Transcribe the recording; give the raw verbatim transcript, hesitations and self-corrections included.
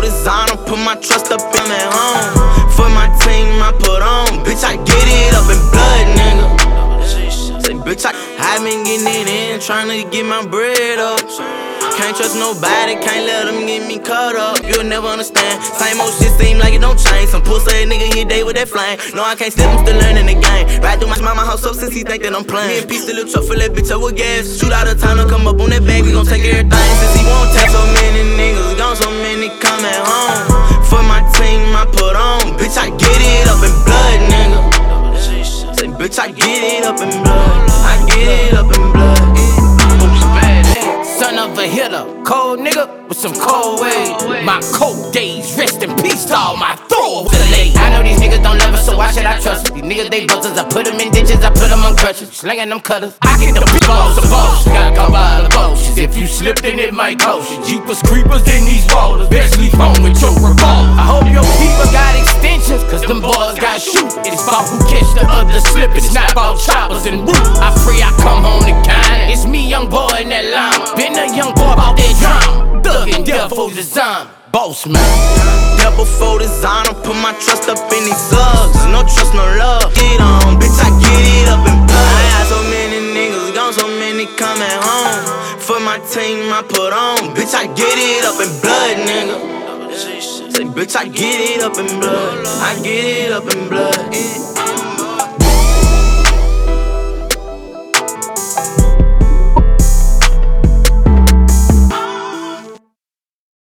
designer, put my trust up in at home. For my team, I put on. Bitch, I get it up in blood, nigga. Say, bitch, I, I been getting it in, tryna get my bread up. Can't trust nobody, can't let them get me caught up. You'll never understand. Same old shit seem like it don't change. Some pussy nigga here day with that flame. No, I can't step, I'm still learning the game. Ride through my mama house up since he think that I'm playing. Me and P still a truck, fill that bitch up with gas. Shoot out of town to come up on that bag, we gon' take everything. Since he won't take so many niggas, gone so many come at home. For my team, I put on. Bitch, I get it up in blood, nigga. Say, bitch, I get it up in blood. I get it up in blood. Son of a hitter, cold nigga with some cold ways. My cold days, rest in peace to all my throwaway. I know these niggas don't love us, so why should I trust them? These niggas, they buzzers, I put them in ditches, I put them on crutches. Slinging them cutters, I get the big balls of balls. Got caught by the bullshit. If you slip, then it might cost you. Jeepers, creepers in these waters. Best leave home with your revolver. I hope your people got extensions, cause them boys got shoot. It's about who catch the other slipping. It's not about choppers and roots. I pray I come home to kind. It's me, young boy, in that line. Been a young boy about that drum. Thuggin' devil design. Boss man. Double fold designer, put my trust up in these slugs. No trust, no love. Get on, bitch, I get it up in blood. I got so many niggas, gone so many come at home. For my team, I put on. Bitch, I get it up in blood, nigga. Say, bitch, I get it up in blood. I get it up in blood.